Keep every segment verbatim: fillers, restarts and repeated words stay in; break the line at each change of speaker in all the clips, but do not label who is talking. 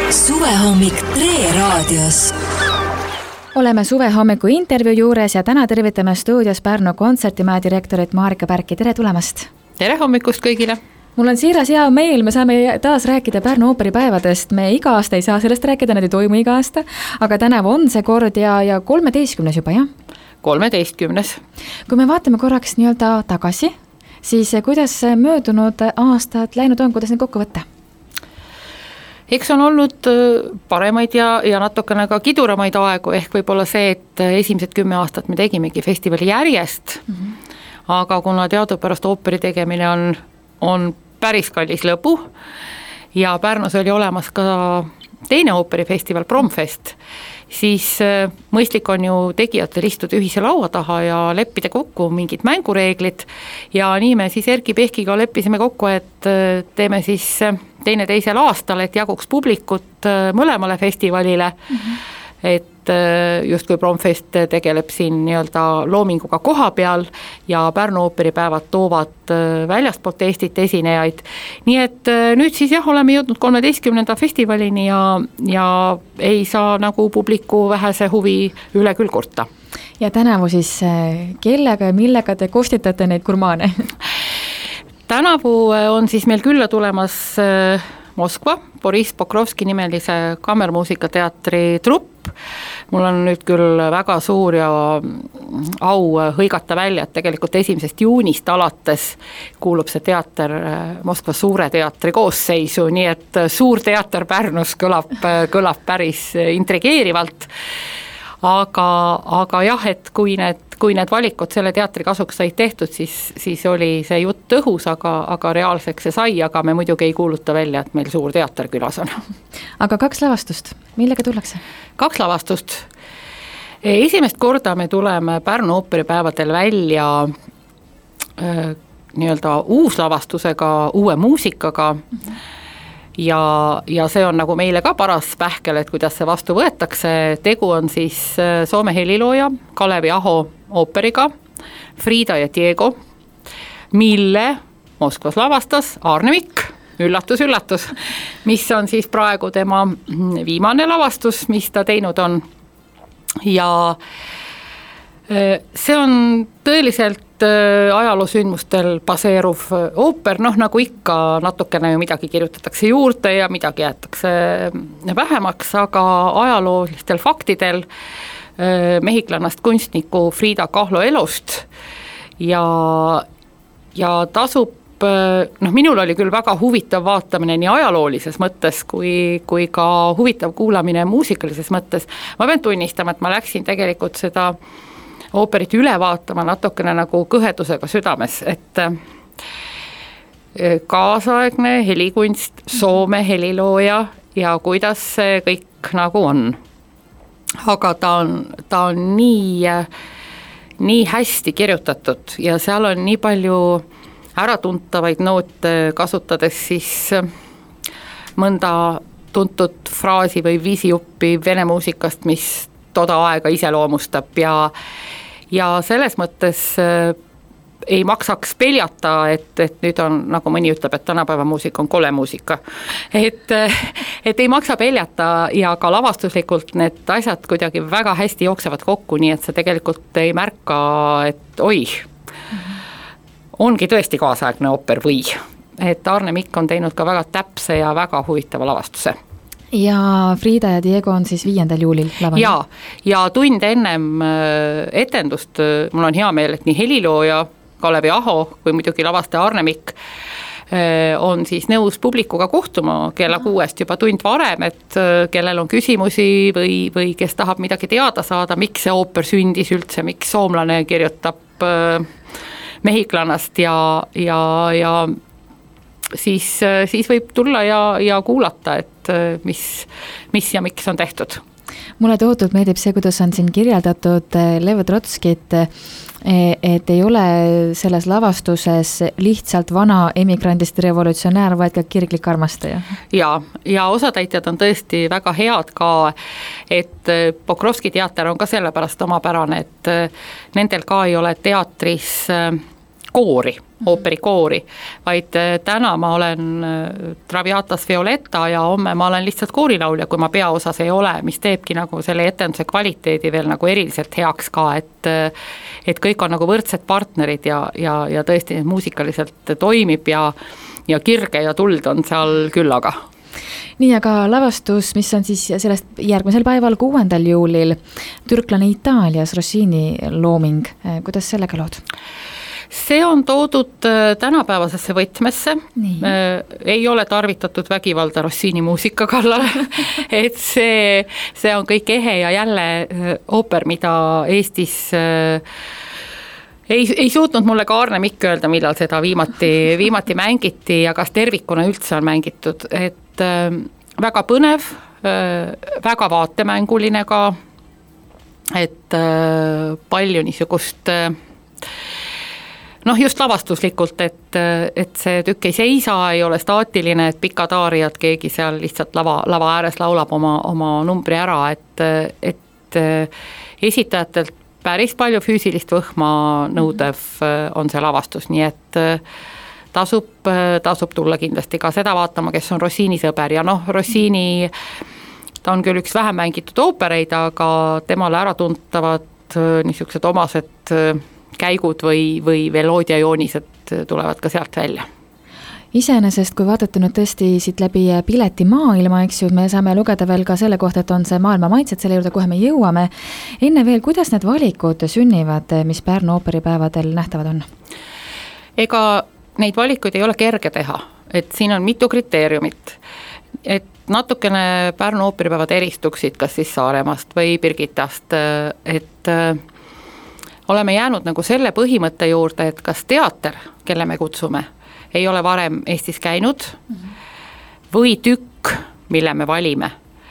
Suvehommik Tre raadios.
Oleme suvehommiku intervjuu juures ja täna tervitame stuudios Pärnu kontsertimaja direktorit Marika Pärki. Tere tulemast!
Tere hommikust kõigile!
Mul on siiras hea meel, me saame taas rääkida Pärnu ooperipäevadest. Me iga aasta ei saa sellest rääkida, need ei toimu iga aasta, aga tänavu on see kord ja, ja kolmeteistkümnes juba, jah?
kolmeteistkümnes.
Kui me vaatame korraks nii-öelda tagasi, siis kuidas möödunud aastad läinud on, kuidas neid kokku võtta?
Eks on olnud paremaid ja, ja natukene ka kiduramaid aegu, ehk võib-olla see, et esimesed kümme aastat me tegimegi festivali järjest, mm-hmm. aga kuna teadupärast ooperi tegemine on, on päris kallis lõbu ja Pärnus oli olemas ka teine ooperifestival, Promfest, siis mõistlik on ju tegijatel istuda ühise laua taha ja leppida kokku mingid mängureeglid ja nii me siis Erki Pehkiga leppisime kokku, et teeme siis teine teisel aastal, et jaguks publikut mõlemale festivalile, mm-hmm. et just kui Promfest tegeleb siin nii-öelda loominguga koha peal ja Pärnu ooperipäevad toovad väljastpoolt Eestit esinejaid. Nii et nüüd siis jah, oleme jõudnud kolmeteistkümnenda festivalini ja, ja ei saa nagu publiku vähese huvi üle küll kurta.
Ja tänavu siis kellega ja millega te kostitate neid gurmaane?
Tänavu on siis meil külla tulemas Moskva, Boris Pokrovski nimelise kammermuusikateatri trupp. Mul on nüüd küll väga suur ja au hõigata välja, et tegelikult esimesest juunist alates kuulub see teater Moskva suure teatri koosseisu, nii et suur teater Pärnus kõlab, kõlab päris intrigeerivalt. Aga, aga jah, et kui need, kui need valikud selle teatri kasuks said tehtud, siis, siis oli see jutt õhus, aga, aga reaalseks see sai, aga me muidugi ei kuuluta välja, et meil suur teater külas on.
Aga kaks lavastust, millega tullakse?
Kaks lavastust. Esimest korda me tuleme Pärnu ooperipäevadel välja äh, nii-öelda uuslavastusega, uue muusikaga, mm-hmm. Ja, ja see on nagu meile ka paras pähkel, et kuidas see vastu võetakse. Tegu on siis Soome helilooja Kalevi Aho ooperiga Frida ja Diego, mille Moskvas lavastas Arne Mikk, üllatus, üllatus, mis on siis praegu tema viimane lavastus, mis ta teinud on. Ja see on tõeliselt ajaloosündmustel baseeruv ooper, noh nagu ikka natukene ju midagi kirjutatakse juurde ja midagi jäetakse vähemaks, aga ajaloolistel faktidel mehhiklannast kunstniku Frida Kahlo elust ja, ja tasub, noh minul oli küll väga huvitav vaatamine nii ajaloolises mõttes kui, kui ka huvitav kuulamine muusikalises mõttes. Ma pean tunnistama, et ma läksin tegelikult seda ooperit üle vaatama natukene nagu kõhedusega südames, et kaasaegne helikunst, Soome helilooja ja kuidas see kõik nagu on. Aga ta on, ta on nii, nii hästi kirjutatud ja seal on nii palju äratuntavaid noote kasutades siis mõnda tuntud fraasi või viisijuppi vene muusikast, mis toda aega iseloomustab ja ja selles mõttes äh, ei maksaks peljata, et, et nüüd on, nagu mõni ütleb, et tänapäeva muusika on kole muusika. Et, et ei maksa peljata ja ka lavastuslikult need asjad kuidagi väga hästi jooksevad kokku, nii et sa tegelikult ei märka, et oi, ongi tõesti kaasaegne ooper või. Et Arne Mikk on teinud ka väga täpse ja väga huvitava lavastuse.
Ja Frida ja Diego on siis viiendal juulil laval.
Ja, ja tund ennem etendust, mul on hea meel, et nii helilooja Kalevi Aho kui muidugi lavastaja Arne Mikk on siis nõus publikuga kohtuma kella kuuest juba tund varem, et kellel on küsimusi või, või kes tahab midagi teada saada, miks see ooper sündis üldse, miks soomlane kirjutab mehhiklannast ja, ja, ja siis, siis võib tulla ja, ja kuulata, et mis, mis ja miks on tehtud.
Mulle tohutult meeldib see, kuidas on siin kirjeldatud Lev Trotskit, et ei ole selles lavastuses lihtsalt vana emigrandist revolutsionäär, vaid ka kirglik armastaja.
Ja, ja osatäitjad on tõesti väga head ka, et Pokrovski teater on ka sellepärast omapärane, et nendel ka ei ole teatris koori, ooperikoori, vaid täna ma olen Traviatas Violetta ja homme ma olen lihtsalt koorilaulja, kui ma peaosas ei ole, mis teebki nagu selle etenduse kvaliteedi veel nagu eriliselt heaks ka, et et kõik on nagu võrdsed partnerid ja, ja, ja tõesti muusikaliselt toimib ja, ja kirge ja tuld on seal küllaga.
Nii, aga lavastus, mis on siis sellest järgmisel päeval, kuuendal juulil, Türklane Itaalias, Rossini looming, kuidas sellega lood?
See on toodud tänapäevasesse võtmesse, ei ole tarvitatud vägivalda Rossini muusika kallale, et see, see on kõik ehe ja jälle ooper, mida Eestis ei, ei suutnud mulle ka Arne Mikk öelda, millal seda viimati, viimati mängiti ja kas tervikuna üldse on mängitud, et väga põnev, väga vaatemänguline ka, et palju niisugust noh, just lavastuslikult, et, et see tükk ei seisa, ei ole staatiline, et pikad aariad, keegi seal lihtsalt lava, lava ääres laulab oma, oma numbri ära, et, et esitajatelt päris palju füüsilist võhma nõudev on see lavastus, nii et tasub, tasub tulla kindlasti ka seda vaatama, kes on Rossini sõber ja noh, Rossini, ta on küll üks vähem mängitud oopereid, aga temale äratuntavad niisugused omased käigud või, või veloodiajoonised tulevad ka sealt välja.
Iseenesest, kui vaadata nüüd tõesti siit läbi pileti maailma, eks ju, me saame lugeda veel ka selle kohta, et on see maailma maitsed, selle juurde kohe me jõuame. Enne veel, kuidas need valikud sünnivad, mis Pärnu ooperipäevadel nähtavad on?
Ega neid valikuid ei ole kerge teha, et siin on mitu kriteeriumit, et natukene Pärnu ooperipäevad eristuksid, kas siis Saaremaast või Birgitast, et oleme jäänud nagu selle põhimõtte juurde, et kas teater, kelle me kutsume, ei ole varem Eestis käinud või tükk, mille me valime,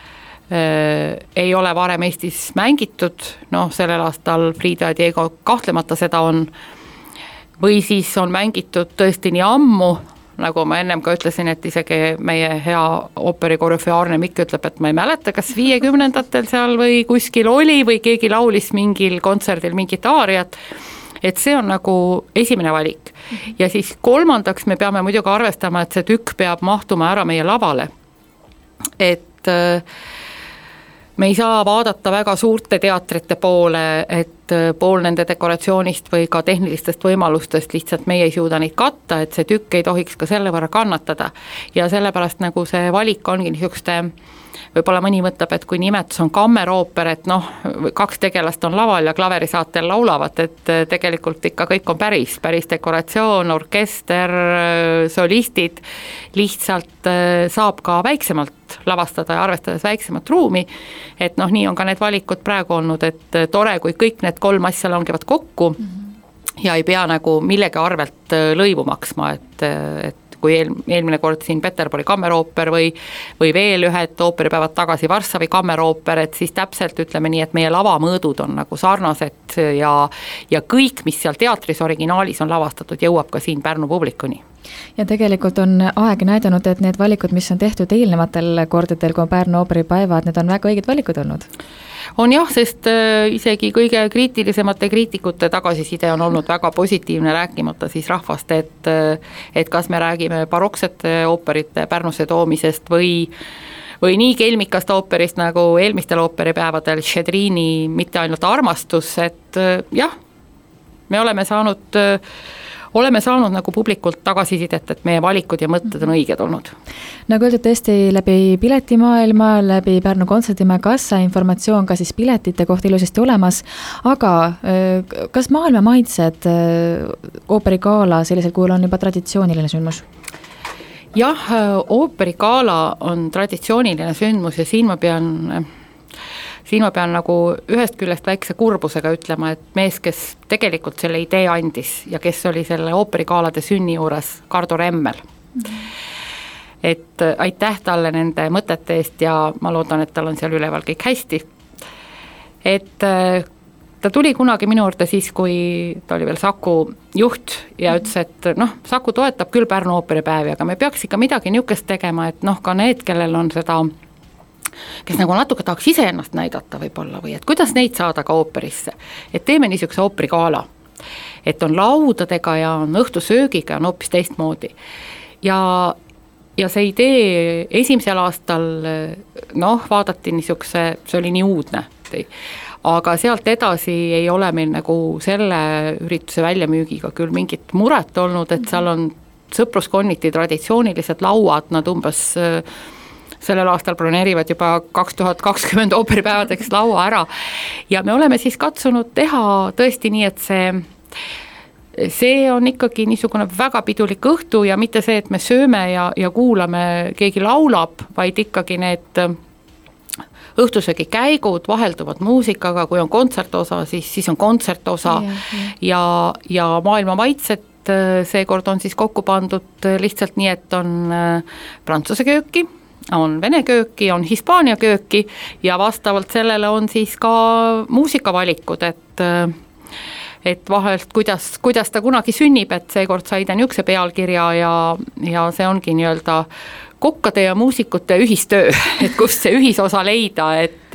ei ole varem Eestis mängitud, noh sellel aastal Frida ja Diego kahtlemata seda on, või siis on mängitud tõesti nii ammu, nagu ma ennem ka ütlesin, et isegi meie hea ooperikoreograafi Arne Mikk ütleb, et ma ei mäleta, kas viiekümnendatel seal või kuskil oli või keegi laulis mingil kontserdil mingit aariat, et see on nagu esimene valik. Ja siis kolmandaks me peame muidugi arvestama, et see tükk peab mahtuma ära meie lavale. Et me ei saa vaadata väga suurte teatrite poole, et pool nende dekoratsioonist või ka tehnilistest võimalustest lihtsalt meie ei suuda neid katta, et see tükk ei tohiks ka selle võrra kannatada. Ja sellepärast nagu see valik ongi niisuguste, võib-olla mõni mõtleb, et kui nimetus on kammerooper, et noh, kaks tegelast on laval ja klaverisaatel laulavad, et tegelikult ikka kõik on päris, päris dekoratsioon, orkester, solistid, lihtsalt saab ka väiksemalt lavastada ja arvestades väiksemat ruumi, et noh, nii on ka need valikud praegu olnud, et tore, kui kõik need kolm asja langevad kokku mm-hmm. ja ei pea nagu millegi arvelt lõivu maksma, et, et kui eel, eelmine kord siin Peterburi kammerooper või, või veel ühed ooperipäevad tagasi Varssavi kammerooper, et siis täpselt ütleme nii, et meie lavamõõdud on nagu sarnased ja, ja kõik, mis seal teatris originaalis on lavastatud, jõuab ka siin Pärnu publikuni.
Ja tegelikult on aeg näidanud, et need valikud, mis on tehtud eelnevatel kordadel, kui on Pärnu ooperipäevad, need on väga õiged valikud olnud.
On jah, sest isegi kõige kriitilisemate kriitikute tagasiside on olnud väga positiivne, rääkimata siis rahvast, et, et kas me räägime baroksete ooperite Pärnusse toomisest või, või nii kelmikast ooperist nagu eelmistel ooperipäevadel Šedrini mitte ainult armastus, et jah, me oleme saanud oleme saanud nagu publikult tagasisidet, et meie valikud ja mõtted on õiged olnud.
Nagu öeldud tõesti läbi piletimaailma, läbi Pärnu kontserdimäe kassa informatsioon ka siis piletite kohta ilusasti olemas, aga kas maailma maitsed ooperigala sellisel kujul on juba traditsiooniline sündmus?
Jah, ooperigala on traditsiooniline sündmus ja siin ma pean... Siin ma pean nagu ühest küljest väikse kurbusega ütlema, et mees, kes tegelikult selle idee andis ja kes oli selle ooperigaalade sünni juures, Kardo Remmel. Et aitäh talle nende mõtete eest ja ma loodan, et tal on seal üleval kõik hästi. Et ta tuli kunagi minu juurde siis, kui ta oli veel Saku juht ja ütles, et noh, Saku toetab küll Pärnu ooperipäevi, aga me peaks ikka midagi niukest tegema, et noh, ka need, kellel on seda kes nagu natuke tahaks ise ennast näidata võib-olla või et kuidas neid saada ka ooperisse, et teeme niisuguse ooperigala. et on laudadega ja on õhtusöögiga on hoopis teistmoodi. Ja, ja see idee esimesel aastal noh, vaadati niisuguse, see oli nii uudne, aga sealt edasi ei ole meil nagu selle ürituse väljamüügiga küll mingit muret olnud, et seal on sõpruskonniti traditsioonilised lauad, nad umbes sellel aastal broneerivad juba kaks tuhat kakskümmend ooperipäevadeks laua ära ja me oleme siis katsunud teha tõesti nii, et see see on ikkagi niisugune väga pidulik õhtu ja mitte see, et me sööme ja, ja kuulame, keegi laulab, vaid ikkagi need õhtusöögi käigud vahelduvad muusikaga, kui on kontsertosa, siis, siis on kontsertosa ja, ja. ja, ja maailma maitsed seekord on siis kokku pandud lihtsalt nii, et on prantsuse kööki, on vene kööki, on hispaania kööki ja vastavalt sellele on siis ka muusikavalikud, et et vahelt, kuidas, kuidas ta kunagi sünnib, et seekord sai ta niisuguse pealkirja ja, ja see ongi nii-öelda kokkade ja muusikute ühistöö, et kust see ühisosa leida, et,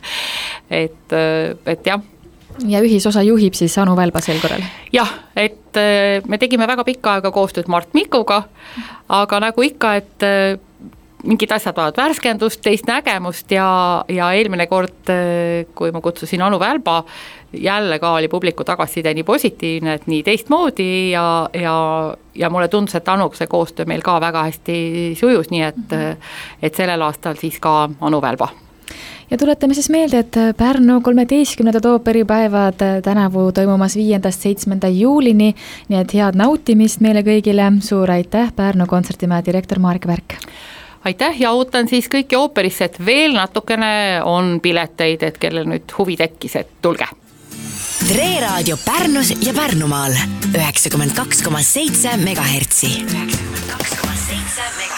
et, et jah.
Ja ühisosa juhib siis Anu Välba sel korral?
Jah, et me tegime väga pikka aega koostööd Mart Mikuga, aga nagu ikka, et mingid asjad vajavad värskendust, teist nägemust ja, ja eelmine kord, kui ma kutsusin Anu Välba, jälle ka oli publiku tagasiside nii positiivne, et nii teistmoodi ja, ja, ja mulle tundus, et Anuga see koostöö meil ka väga hästi sujus, nii et, et sellel aastal siis ka Anu Välba.
Ja tuletame siis meelde, et Pärnu kolmeteistkümnendad ooperipäevad tänavu toimumas viiendast seitsmenda juulini, nii et head nautimist meile kõigile, suur aitäh, Pärnu kontsertimaja direktor Marek Värk.
Aitäh ja ootan siis kõiki ooperisse, et veel natukene on pileteid, et kellel nüüd huvi tekkis, et tulge.
Tre Raadio Pärnus ja Pärnumaal üheksakümmend kaks koma seitse megahertsi. üheksakümmend kaks koma seitse megahertsi.